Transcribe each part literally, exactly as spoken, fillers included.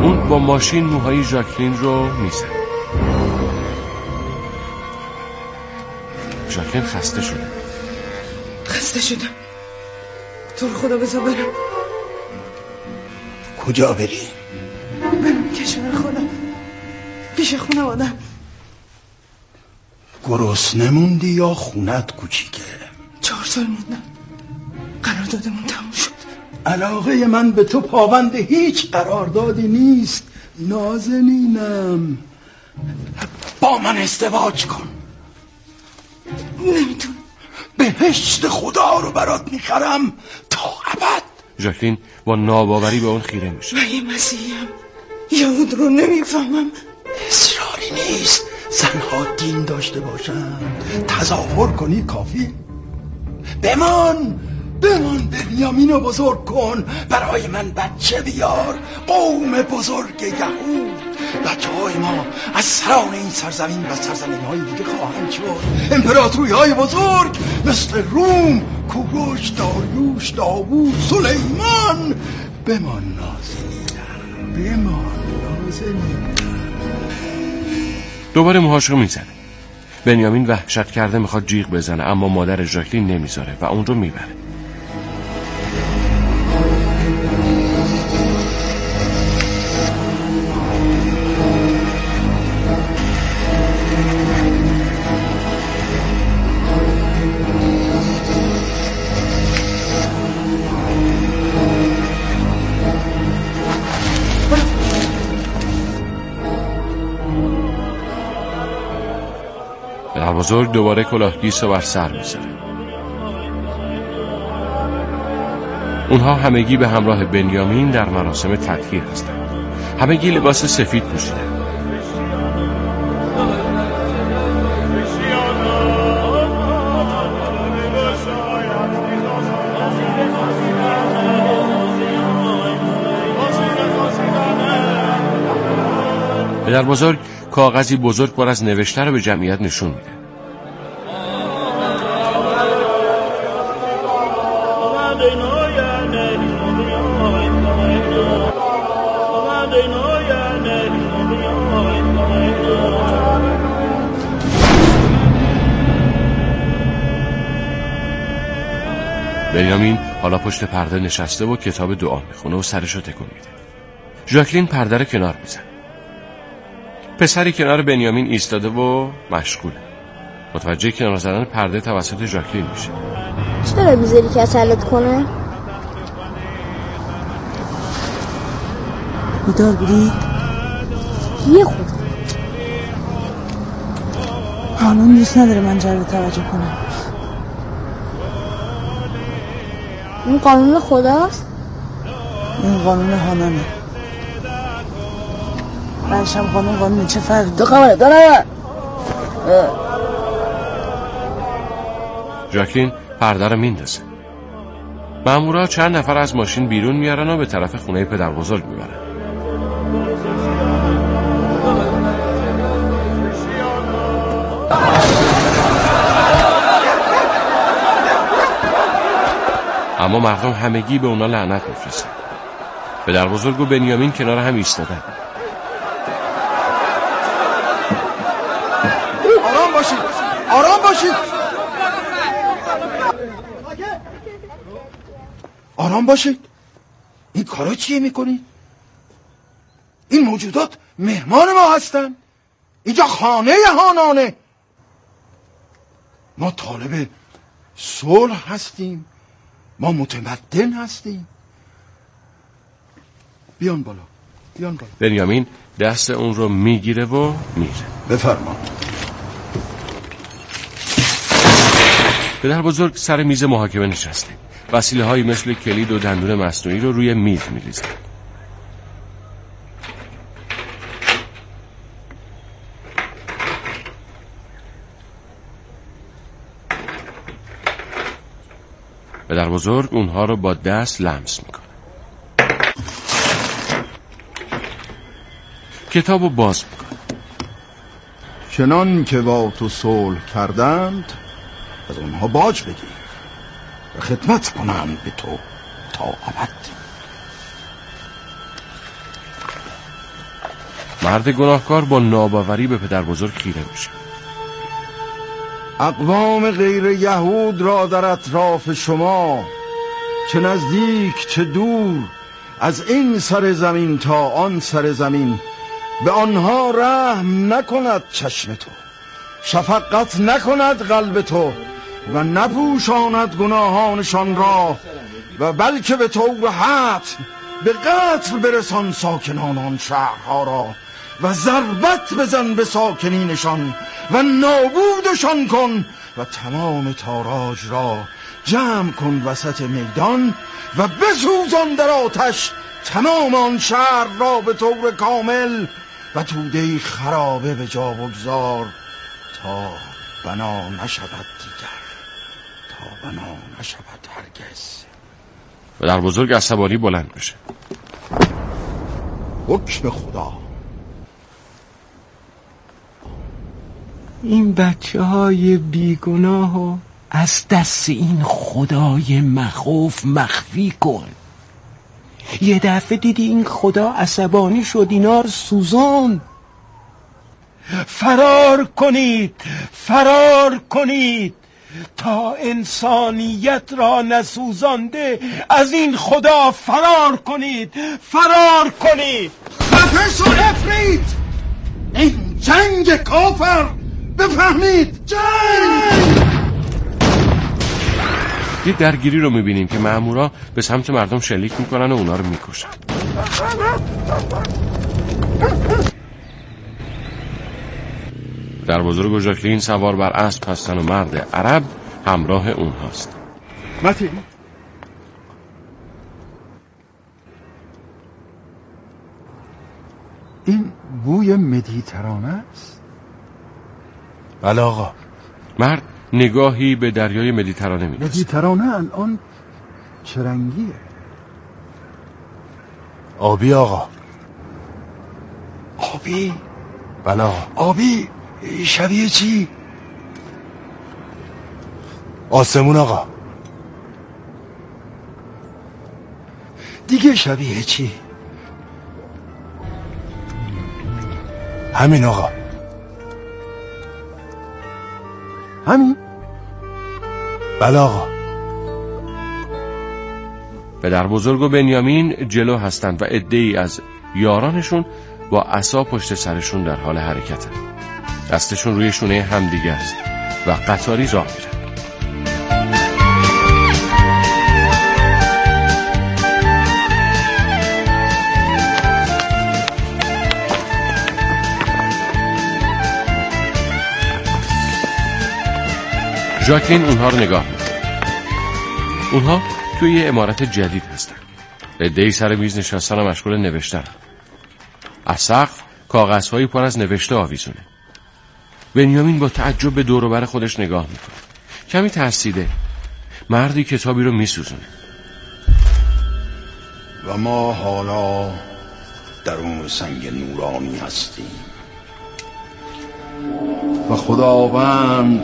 اون با ماشین موهای ژاکلین رو میزنه. ژاکلین خسته شده. خسته شدم. تو رو خدا بذار برم. کجا بری؟ برم کشور خودم، پیش خونه آدم. گرسنه موندی یا خونت کوچیکه؟ چهار سال موندم، قراردادمون تموم شد. علاقه من به تو پابند هیچ قراردادی نیست نازنینم. با من ازدواج کن. نمیتونم. بهشت خدا رو برات میخرم تا ابد. ژاکلین با ناباوری به اون خیره میشه. من یه مسیحیم، یهود رو نمیفهمم. اصراری نیست، زنها دین داشته باشن، تظاهر کنی کافی. بمان بمان بنیامین رو بزرگ کن، برای من بچه بیار. قوم بزرگ یهود، بچه های ما از سران این سرزمین و سرزمین های دیگه خواهند شد. امپراتوری های بزرگ مثل روم، کوروش، داریوش، داوود، سلیمان. بمان نازنینم، بمان نازنینم. دوباره موهاشو میزنه. بنیامین وحشت کرده میخواد جیغ بزنه، اما مادر ژاکلین نمیذاره و اون رو میبره. بزرگ دوباره کلاهگیس رو بر سر می‌ذاره. اونها همگی به همراه بنیامین در مراسم تطهیر هستند. همگی لباس سفید پوشیدند. پدر بزرگ کاغذی بزرگ پر از نوشته رو به جمعیت نشون میده. بنیامین حالا پشت پرده نشسته و کتاب دعا میخونه و سرشو تکون میده. ژاکلین پرده رو کنار میزنه. پسری کنار بنیامین ایستاده و مشغوله. متوجه کنار زدن پرده توسط ژاکلین میشه. چرا میذاری کسلت کنه؟ بیدار بودی؟ یه خود قانون دوست نداره من جلب توجه کنم. این قانون خداست؟ این قانون هانانه. بعدش هم قانون قانون چه فرقی دو خبره داره؟ ژاکلین پرده رو میندازه. مامورا چند نفر از ماشین بیرون میارن و به طرف خونه پدر بزرگ میبرن. اما مردم همگی به اونا لعنت میفرستن. پدر بزرگ و بنیامین کنار هم ایستادن. آرام باشید، آرام باشید، آرام باشید. این کارا چیه میکنید؟ این موجودات مهمان ما هستن. اینجا خانه هانانه. ما طالب صلح هستیم، ما متمدن هستیم. بیان بالا، بیان بالا. بنیامین دست اون رو میگیره و میره. بفرما. پدر بزرگ سر میز محاکمه نشسته. وسیله هایی مثل کلید و دندون مصنوعی رو روی میز میریزه. پدر بزرگ اونها رو با دست لمس میکنه. کتاب رو باز میکنه. چنان که با تو صلح کردند از اونها باج بگیر و خدمت کنند به تو تا ابد. مرد گناهکار با ناباوری به پدر بزرگ خیره میشه. اقوام غیر یهود را در اطراف شما، چه نزدیک چه دور، از این سر زمین تا آن سر زمین، به آنها رحم نکند چشم تو، شفقت نکند قلب تو و نپوشاند گناهانشان را، و بلکه به طور حتم به قتل برسان ساکنان آن شهرها را و ضربت بزن به ساکنینشان و نابودشان کن و تمام تاراج را جمع کن وسط میدان و بسوزان در آتش تمام آن شهر را به طور کامل و توده خرابه به جا بگذار تا بنا نشود دیگر، تا بنا نشود هرگز. و در بزرگ عصبانی بلند میشه. حکم خدا. این بچه های بیگناه از دست این خدای مخوف مخفی کن. یه دفعه دیدی این خدا عصبانی شد، اینا رو سوزان. فرار کنید، فرار کنید تا انسانیت را نسوزانده از این خدا فرار کنید، فرار کنید. خفه شو افرید، این جنگ کافر، بفهمید جنگ. یه درگیری رو میبینیم که مأمورا به سمت مردم شلیک میکنن و اونا رو میکشن. در بزرگ و ژاکلین سوار بر اسب هستن و مرد عرب همراه اونهاست. متی این بوی مدیترانه است؟ بله آقا. مرد نگاهی به دریای مدیترانه می‌اندازد. مدیترانه الان چه رنگیه؟ آبی آقا. آبی؟ بله آقا. آبی شبیه چی؟ آسمون آقا. دیگه شبیه چی؟ همین آقا. همین؟ بله آقا. پدر بزرگ و بنیامین جلو هستند و عده‌ای از یارانشون با عصا پشت سرشون در حال حرکتن. دستشون روی شونه همدیگه است و قطاری راه میرن. ژاکلین اونها رو نگاه میکنه. اونها توی یه عمارت جدید هستن. عده‌ای سر میز نشستن و مشغول نوشتن. از سقف کاغذهایی پر از نوشته آویزونه. بنیامین با تعجب به دور و بر خودش نگاه میکنه. کمی ترسیده. مردی کتابی رو میسوزونه. و ما حالا درون سنگ نورانی هستیم و خداوند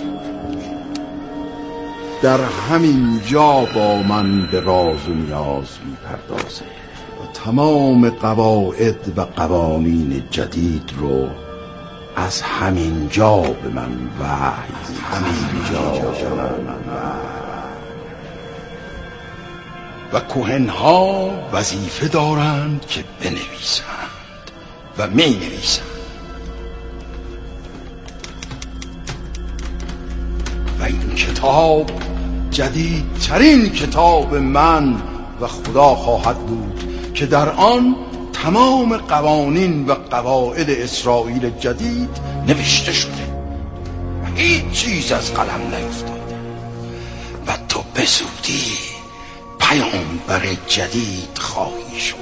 در همین جا با من به راز و نیاز میپردازه و تمام قواعد و قوانین جدید رو از همین جا به من وحی همین جا به من و کهنها وظیفه دارند که بنویسند و می نویسند و این کتاب جدیدترین کتاب من و خدا خواهد بود که در آن تمام قوانین و قواعد اسرائیل جدید نوشته شده و هیچ چیز از قلم نیفتاده و تو به زودی پیامبر جدید خواهی شد.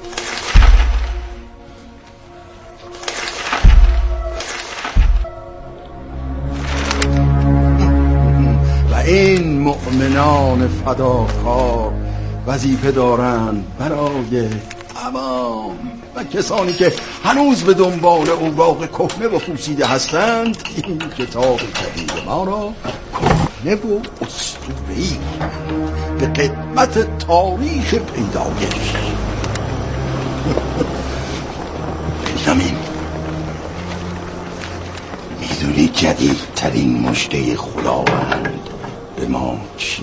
و این مؤمنان فداکار وظیفه دارند برای عوام و کسانی که هنوز به دنبال اوراق کهنه و پوسیده هستند این کتاب جدید ما را کهنه و اسطوره‌ای به قدمت تاریخ پیدایش بنیامین، میدونی جدیدترین مژده خداوند به ما چیه؟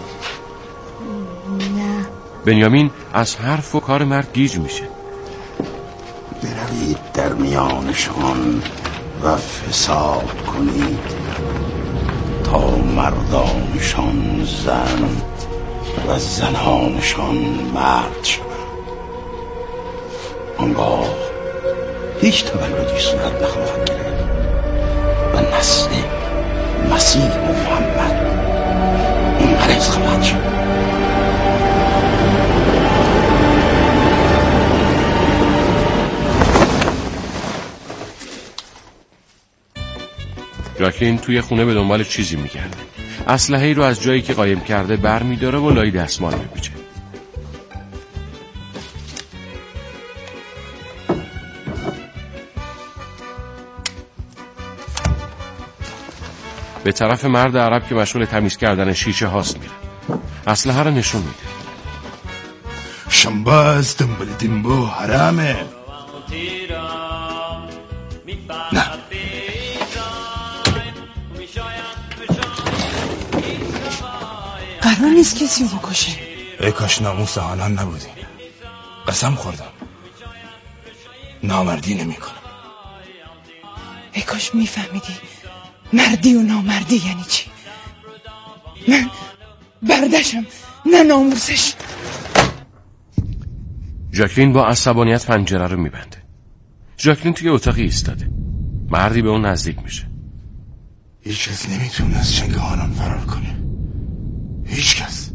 نه. بنیامین از حرف و کار مرد گیج میشه. بروید در میانشان و فساد کنید تا مردانشان زن و زنانشان مرد شوند. آنگاه هیچ تولدی صورت نخواهد گرفت و نسل مسیح و محمد منقرض خواهد شد. ژاکلین توی خونه به دنبال چیزی میگرده. اسلحه‌ای رو از جایی که قایم کرده بر می‌داره و لای دستمال می‌پیچه. به طرف مرد عرب که مشغول تمیز کردن شیشه هاست میره. اسلحه رو نشون میده. شنباز دنبال دنبو حرامه. نه، قرار نیست کسی رو بکشه. ای کاش ناموس آنان نبودی. قسم خوردم نامردی نمی کنم. ای کاش میفهمیدی مردی و نامردی یعنی چی. من بردشم نه ناموسش. ژاکلین با عصبانیت پنجره رو میبنده. ژاکلین توی اتاقی ایستاده. مردی به اون نزدیک میشه. هیچ کس نمیتونه از چنگ آنان فرار کنه. هیچ کس.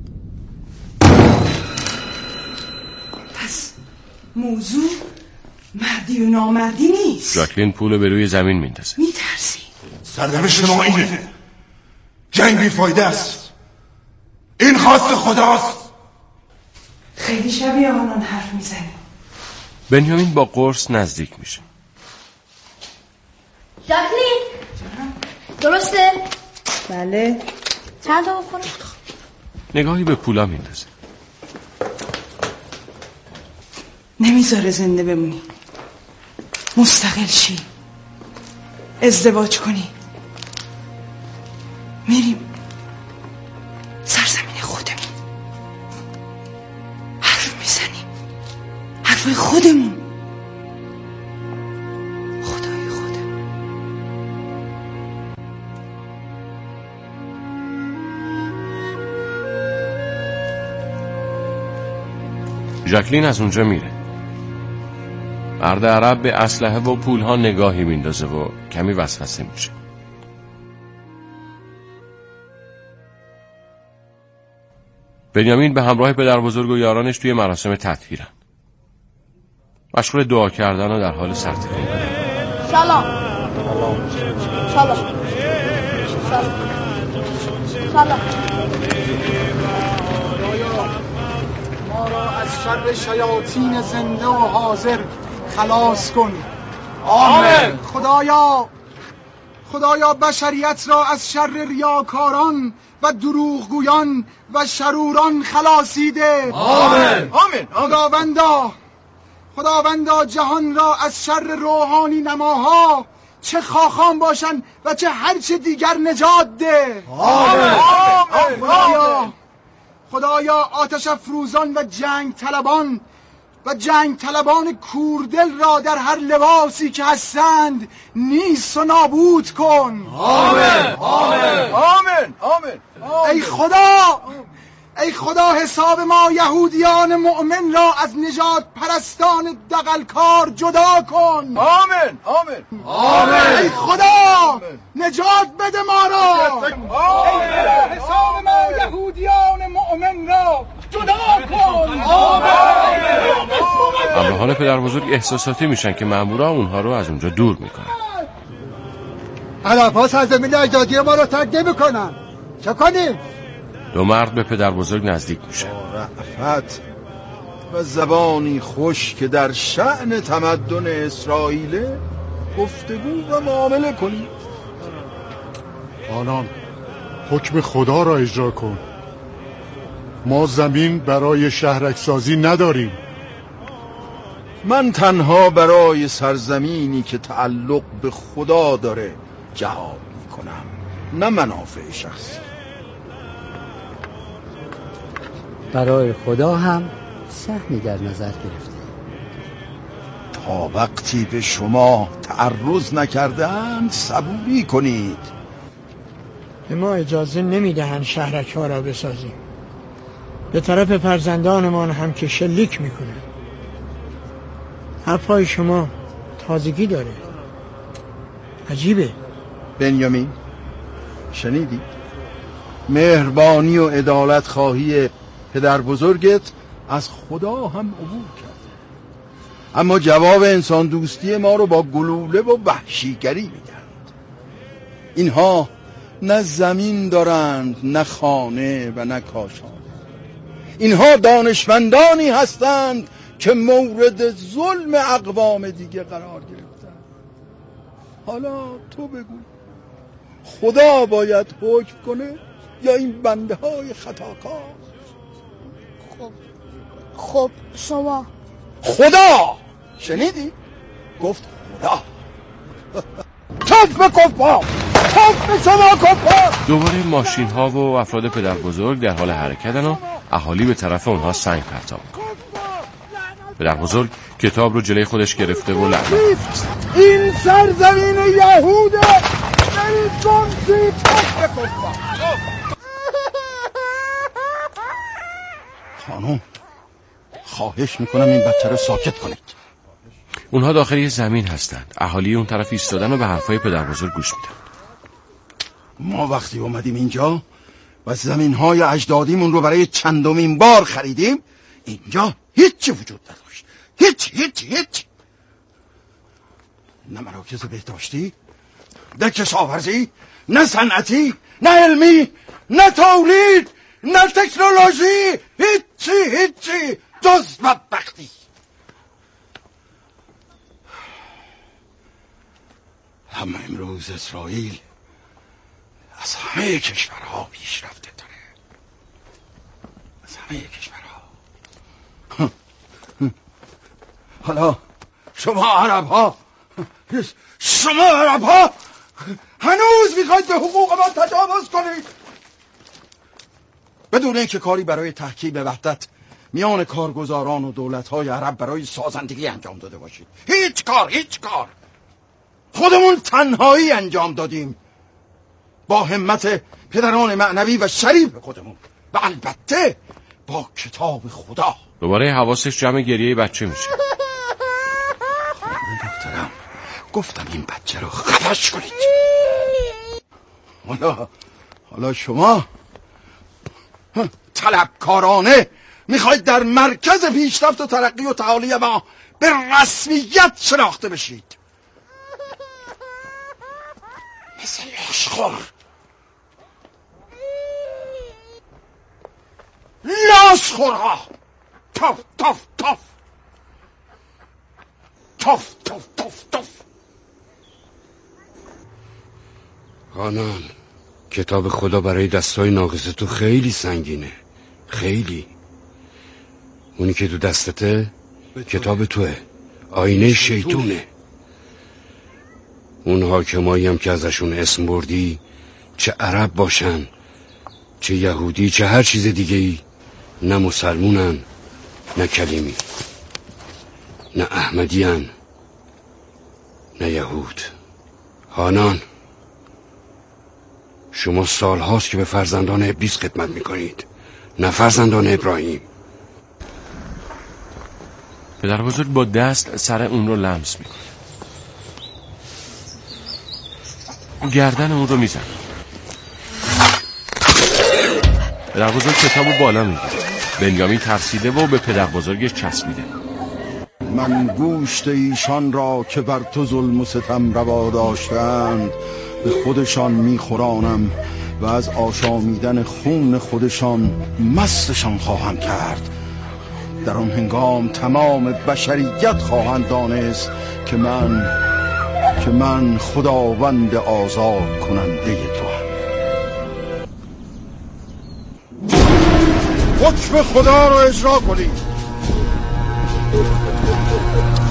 پس موضوع مردی و نامردی نیست. ژاکلین پولو به روی زمین میندازه. میترسی. سرنوشت ما اینه. جنگ بیفایده است. این خواست خداست. خیلی شبیه آنان حرف میزنی. بنیامین با قرص نزدیک میشه. ژاکلین درسته؟ بله. چند تا بخورم؟ نگاهی به پولا میندازه. نمیذاره زنده بمونی. مستقل شی. ازدواج کنی. میریم سرزمین خودمون. حرف میزنیم. حرفای خودمون. خدای خودمون. ژاکلین از اونجا میره. مرد عرب به اسلحه و پولها نگاهی میندازه و کمی وسوسه میشه. بنیامین به همراه پدر بزرگ و یارانش توی مراسم تطهیرن. مشغول دعا کردن و در حال سرتکون. سلام سلام سلام. ما را از شر شیاطین زنده و حاضر خلاص کن. آمین. خدایا خدایا بشریت را از شر ریاکاران و دروغگویان و شروران خلاصیده. آمین. آمین. خداوندا خداوندا جهان را از شر روحانی نماها چه خاخام باشن و چه هرچه دیگر نجات ده. آمین. آمین. خدایا خدایا آتش افروزان و جنگ طلبان و جنگ طلبان کوردل را در هر لباسی که هستند نیست و نابود کن. آمین. آمین. آمین. آمین. ای خدا ای خدا حساب ما یهودیان مؤمن را از نجات پرستان دغلکار جدا کن. آمین. آمین. آمین. ای خدا نجات بده ما را. آمین. حساب ما یهودیان مؤمن را جدا کن. همراهان پدر بزرگ احساساتی میشن که مامورا اونها رو از اونجا دور میکنن. عرب ها سرزمین اجدادی ما رو ترک نمی کنن. چه کنیم؟ دو مرد به پدر بزرگ نزدیک میشن. رأفت و زبانی خوش که در شأن تمدن اسرائیل گفتگو و معامله کنید. آنان حکم خدا را اجرا کن. ما زمین برای شهرک سازی نداریم. من تنها برای سرزمینی که تعلق به خدا داره جهاد میکنم، نه منافع شخصی. برای خدا هم سهمی در نظر گرفته. تا وقتی به شما تعرض نکردند صبوری کنید. به ما اجازه نمیدهند شهرک ها را بسازیم، به طرف فرزندانمان هم که شلیک میکنند. حرفای شما تازگی داره، عجیبه. بنیامین شنیدی؟ مهربانی و عدالت خواهی پدر بزرگت از خدا هم عبور کرده، اما جواب انسان دوستی ما رو با گلوله و وحشیگری میدند. اینها نه زمین دارند، نه خانه و نه کاشانه. اینها دانشمندانی هستند که مورد ظلم اقوام دیگه قرار گرفتند. حالا تو بگو، خدا باید حکم کنه یا این بنده های خطاکار؟ خب خب شما خدا، شنیدی؟ گفت خدا. توف به کفار، توف به شما کفار. دوباره ماشین ها و افراد پدر بزرگ در حال حرکتن و اهالی به طرف اونها سنگ پرتاب میکنن. پدر بزرگ کتاب رو جلوی خودش گرفته و لعنت می‌فرسته. این سرزمین یهوده، برید گمشید، توف به کفار. خانم خواهش میکنم این بچه رو ساکت کنید. اونها داخل یه زمین هستند. اهالی اون طرف ایستادن و به حرفای پدر بزرگ گوش میدن. ما وقتی اومدیم اینجا و زمینهای اجدادیمون رو برای چندمین بار خریدیم، اینجا هیچی وجود نداشت. هیچ هیچ هیچ نه مراکز بهداشتی، نه کشاورزی، نه صنعتی، نه علمی، نه تولید، نه تکنولوژی، هیچی هیچی جز بدبختی. اما امروز اسرائیل از همه کشورها پیشرفته تره، از همه کشورها. حالا شما عرب ها، شما عرب ها هنوز میخواید به حقوق ما تجاوز کنید، بدون اینکه کاری برای تحکیم وحدت میان کارگزاران و دولت‌های عرب برای سازندگی انجام داده باشید. هیچ کار، هیچ کار. خودمون تنهایی انجام دادیم با همت پدران معنوی و شریف خودمون و البته با کتاب خدا. دوباره حواسش جمع گریه بچه میشه. دخترم گفتم این بچه رو خفش کنید. حالا حالا شما طلبکارانه میخواید در مرکز پیشرفت و ترقی و تعالی ما به رسمیت شناخته بشید. مثل لاشخور، لاشخورها. توف توف توف توف توف توف توف. آنان کتاب خدا برای دستای ناقص تو خیلی سنگینه، خیلی. اونی که تو دستته کتاب توه، آینه شیطونه. اون حاکمایی هم که ازشون اسم بردی، چه عرب باشن، چه یهودی، چه هر چیز دیگه ای، نه مسلمونن، نه کلیمی، نه احمدیان، نه یهود. هانان، شما سال هاست که به فرزندان ابلیس خدمت میکنید، نه فرزندان ابراهیم. پدر بزرگ با دست سر اون رو لمس میکنه، گردن اون رو میزنه. پدر بزرگ کتابو بالا میگیره. بنیامین ترسیده و به پدر بزرگش چسبیده. من گوشت ایشان را که بر تو ظلم و ستم روا داشتند به خودشان میخورانم و از آشامیدن خون خودشان مستشان خواهم کرد. در آن هنگام تمام بشریت خواهند دانست که من که من خداوند آزاد کننده تو هم. حکم خدا را اجرا کنید.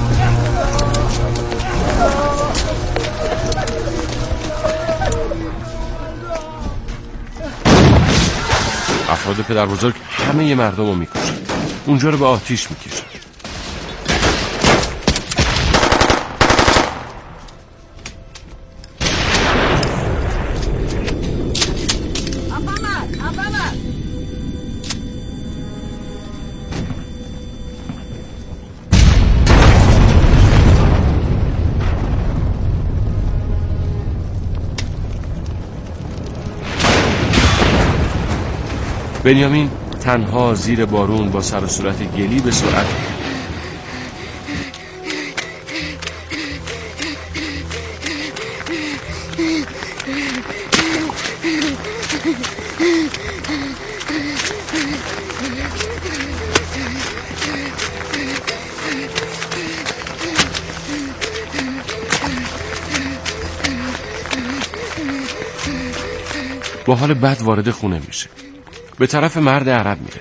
افراد پدر بزرگ همه مردم رو میکشن، اونجا رو به آتیش میکشن. بنیامین تنها زیر بارون با سر و صورت گلی به سرعت با حال بد وارد خونه میشه. به طرف مرد عرب میره.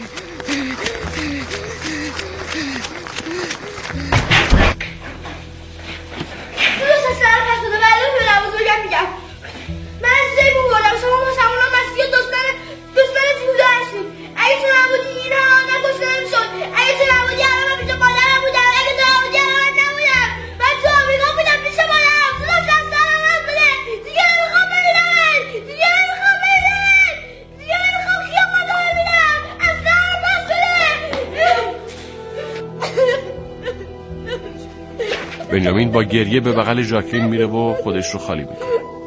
بنیامین با گریه به بغل ژاکلین میره و خودش رو خالی میکنه.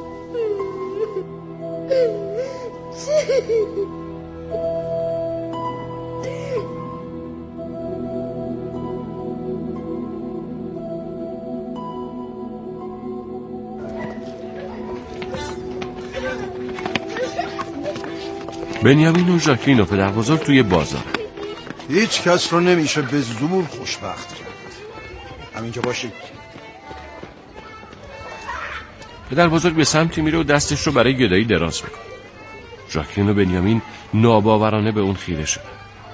بنیامین و ژاکلین و پدر بزرگ توی بازار. هیچ کس رو نمیشه به زور خوشبخت کرد. همینجا باشید. پدر بزرگ به سمتی میره و دستش رو برای گدایی دراز میکنه. ژاکلین و بنیامین ناباورانه به اون خیره شدن.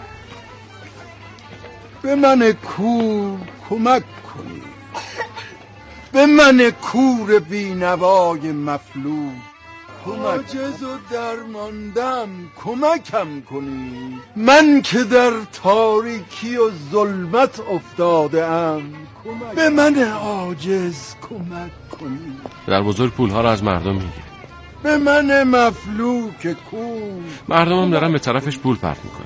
به من کور کمک کنی، به من کور بینوای مفلوج عاجز و درماندم کمکم کنی، من که در تاریکی و ظلمت افتاده ام، به من عاجز کمک کنی. پدر بزرگ پولها رو از مردم میگیره. به من مفلوک کور. مردم هم دارن به طرفش پول پرت میکنن.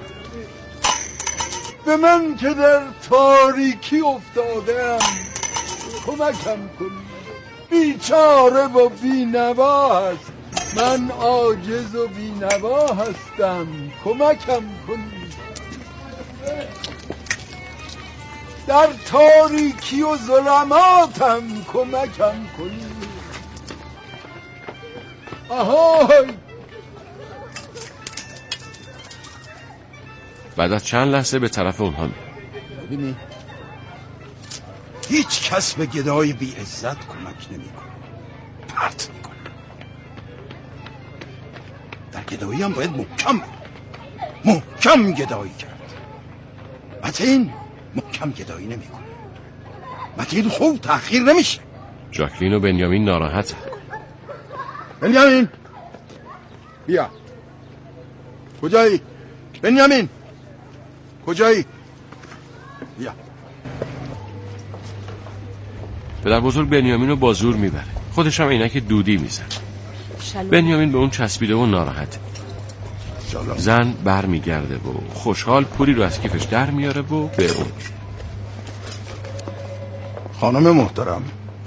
به من که در تاریکی افتاده ام کمکم کنی، بیچاره و بینوا هست، من عاجز و بینوا هستم، کمکم کنی. در تاریکی و ظلماتم کمکم کنی. آهای. بعد از چند لحظه به طرف اونها میره. ببینی هیچ کس به گدای بی عزت کمک نمی کنه، پرت می کنه. در گدایی هم باید محکم محکم گدایی کرد. متین محکم گدایی نمی کنه، متین خوب تأخیر نمیشه. ژاکلین و بنیامین ناراحته. بنیامین بیا. کجایی؟ بنیامین کجایی؟ بیا. پدر بزرگ بنیامین رو با زور میبره، خودش هم عینک دودی میزن. بنیامین به اون چسبیده و ناراحته. زن بر میگرده و خوشحال پولی رو از کیفش در میاره و به اون. خانم محترم،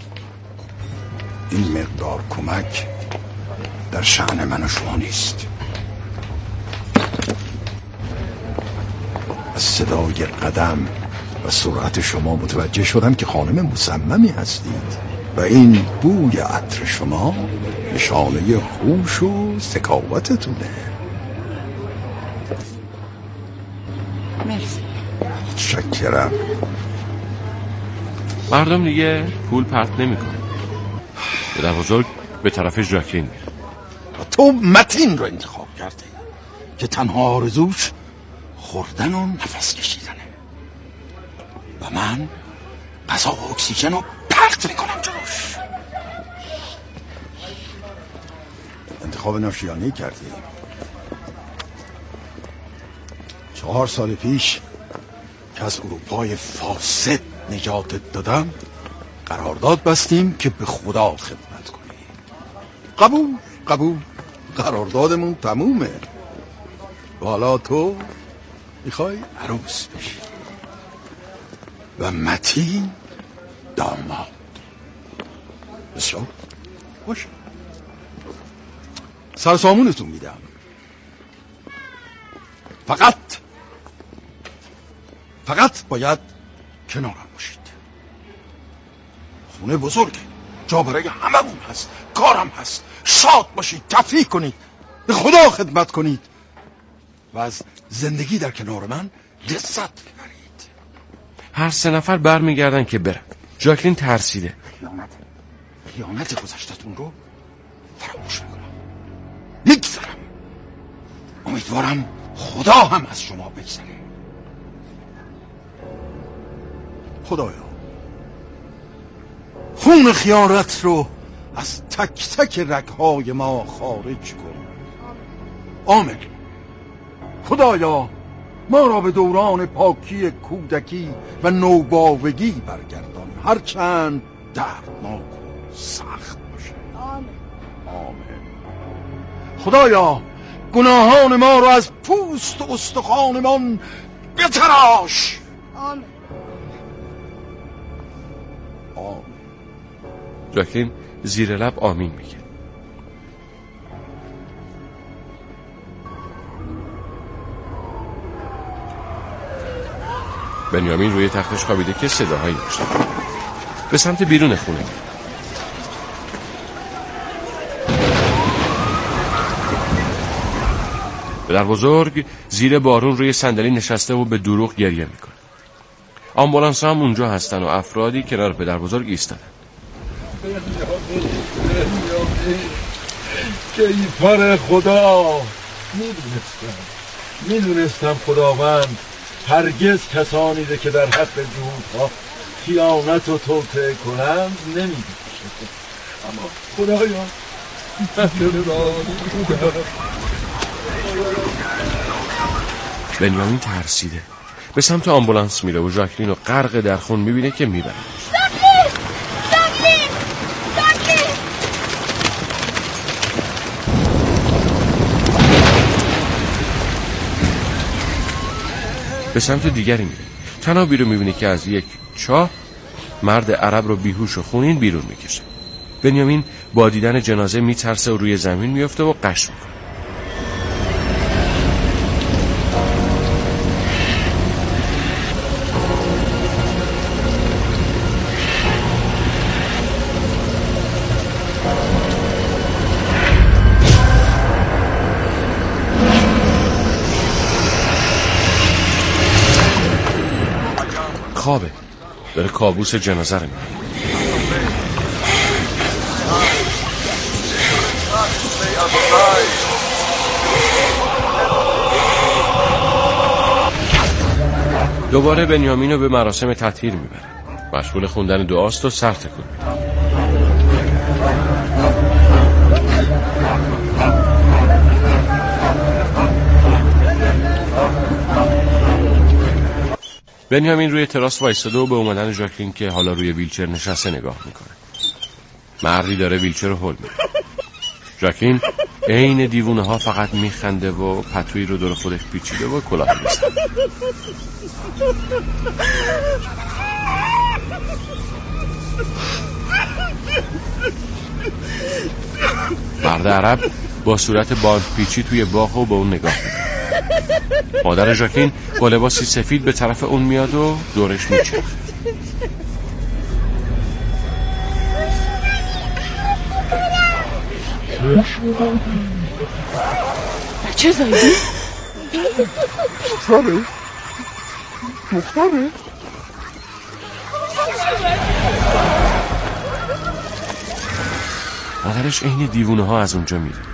این مقدار کمک در شأن من و شما نیست. از صدای قدم و سرعت شما متوجه شدم که خانم مصممی هستید و این بوی عطر شما نشانه هوش و ذکاوتتونه. مرسی. متشکرم. مردم دیگه پول پرت نمیکنه. پدر بزرگ به طرف ژاکلین میره. تو متین رو انتخاب کرده که تنها آرزوش خوردن و نفس کشیدنه و من غذا و اکسیژن و پرت میکنم جلوش. انتخاب ناشیانه‌ای کردی. چهار سال پیش که از اروپای فاسد نجاتت دادم قرارداد بستیم که به خدا خدمت کنی. قبول قبول قراردادمون تمومه و حالا تو میخوای عروس بشی و متین داماد. بسیار باشه، سرسامونتون میدم. فقط فقط باید کنارم باشید. خونه بزرگه، جا برای هممون هست، کارم هست. شاد باشید، تفریح کنید، به خدا خدمت کنید و از زندگی در کنار من لذت ببرید. هر سه نفر برمیگردن که برن. ژاکلین ترسیده. خیانت خیانت گذشتتون رو فراموش میکنم، میگذرم. امیدوارم خدا هم از شما بگذره. خدایا خون خیانت رو از تک تک رگهای ما خارج کن. آمین. خدایا ما را به دوران پاکی کودکی و نوباوگی برگردان، هرچند دردناک و سخت باشه. آمین. آمین. خدایا گناهان ما را از پوست و استخوانمان بتراش. آمین. آمین. ژاکلین زیر لب آمین میگه. بنیامین روی تختش خوابیده که صداهایی میشنوه. به سمت بیرون خونه میره. پدر بزرگ زیر بارون روی صندلی نشسته و به دروغ گریه میکنه. آمبولانس هم اونجا هستن و افرادی کنار پدر بزرگ ایستادن. کیفر خدا، میدونستم میدونستم خداوند هرگز کسانی ده که در حق جهودها خیانت و توطئه کنند نمی‌بخشه. اما خدایا بنیامین ترسیده به سمت آمبولانس میره و ژاکلین رو غرق در خون میبینه که میبره. ژاکلین! ژاکلین! ژاکلین! به سمت دیگری میره. تنابی رو میبینه که از یک چاه مرد عرب رو بیهوش و خونین بیرون میکشه. بنیامین با دیدن جنازه میترسه و روی زمین میفته و قش میکنه. خوابه، داره کابوس جنازه رو میبینه. دوباره بنیامین رو به مراسم تطهیر میبره. مشغول خوندن دعاست و سر تکون میده. بنیامین روی تراس وایستاده و به اومدن ژاکلین که حالا روی ویلچر نشسته نگاه میکنه. مردی داره ویلچر رو هل میده. ژاکلین عین دیوونه ها فقط میخنده و پتویی رو دور خودش پیچیده و کلاه میزنه. مرد عرب با صورت باند پیچی توی باغ و به اون نگاه میکنه. مادر ژاکلین با لباسی سفید به طرف اون میاد و دورش میچرخه. بچه زایدی؟ دختره دختره مادرش عین دیوونه ها از اونجا میره.